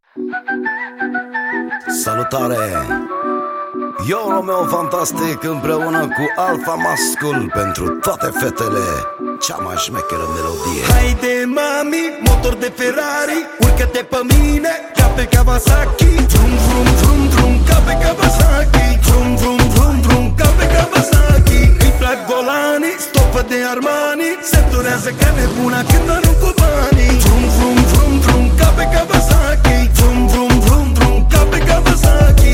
Salutare! Eu, Romeo Fantastic, împreună cu Alpha Mascul, pentru toate fetele, cea mai șmecheră melodie. Haide mami, motor de Ferrari, urcă-te pe mine ca pe Kawasaki. Vrum, vrum, vrum, vrum, ca pe Kawasaki. Vrum, vrum, vrum, vrum, ca pe Kawasaki. Îi plac golanii, stopă de Armani, se durează ca nebuna când arunc cu banii. Vrum, vrum, vrum, vrum, ca pe Kawasaki. Vrum, vrum, vrum, vrum, ca pe Kawasaki.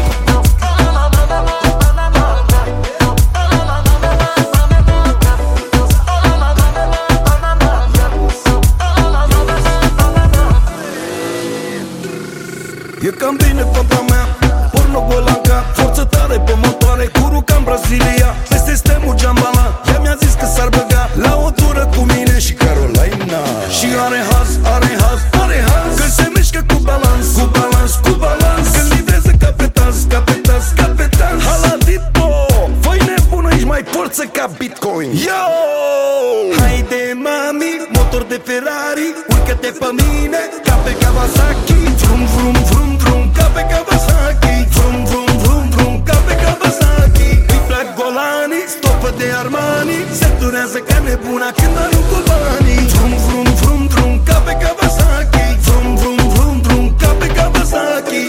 E cam bine, fata mea, pornogolanca, forță tare pe motoare, curu ca în Brazilia. Peste stemul Jambala, ea mi-a zis că s-ar băga la o tură cu mine și Carolina. Și are haz, are haz, are haz, că se mișcă cu balans, cu balans, cu balans. Când livrează ca pe taz, ca pe taz, ca pe taz. Haladito, voi nebună, ești mai forță ca Bitcoin. Yo! Haide mami, motor de Ferrari, urcă-te pe mine ca pe Kawasaki. Vrum, vrum, vrum, vrum, ca pe Kawasaki. Vrum, vrum, vrum, vrum, ca pe Kawasaki. Îi plac golanii, stopă de Armani, se durează ca nebuna când arunc cu banii. Vrum, vrum, vrum, vrum, ca pe Kawasaki. Vrum, vrum, vrum, vrum, ca pe Kawasaki.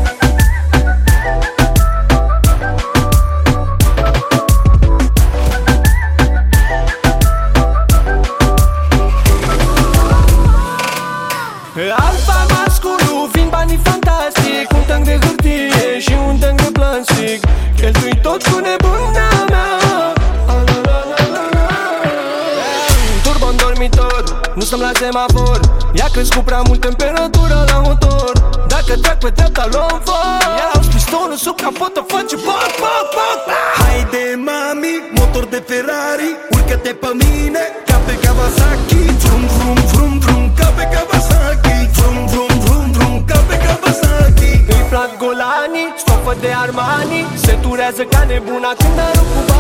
Alpha Masculu, vin banii fantastic, un tank de hârtie și un tank de plastic. Cheltui tot cu nebuna mea. Turbo în dormitor, nu stăm la semafor. I-a crescut prea mult temperatura la motor. Dacă trec pe dreapta luăm foc. Iau pistolul sub capotă, face poc, poc, poc. Haide mami, motor de Ferrari, urcă-te pe mine ca pe Kawasaki. Vrum, vrum, vrum, vrum, ca pe Kawasaki. Vrum, vrum, vrum, vrum, ca pe Kawasaki. Îi plac golanii, stopă de Armani, se turează ca nebuna când arunc cu bani.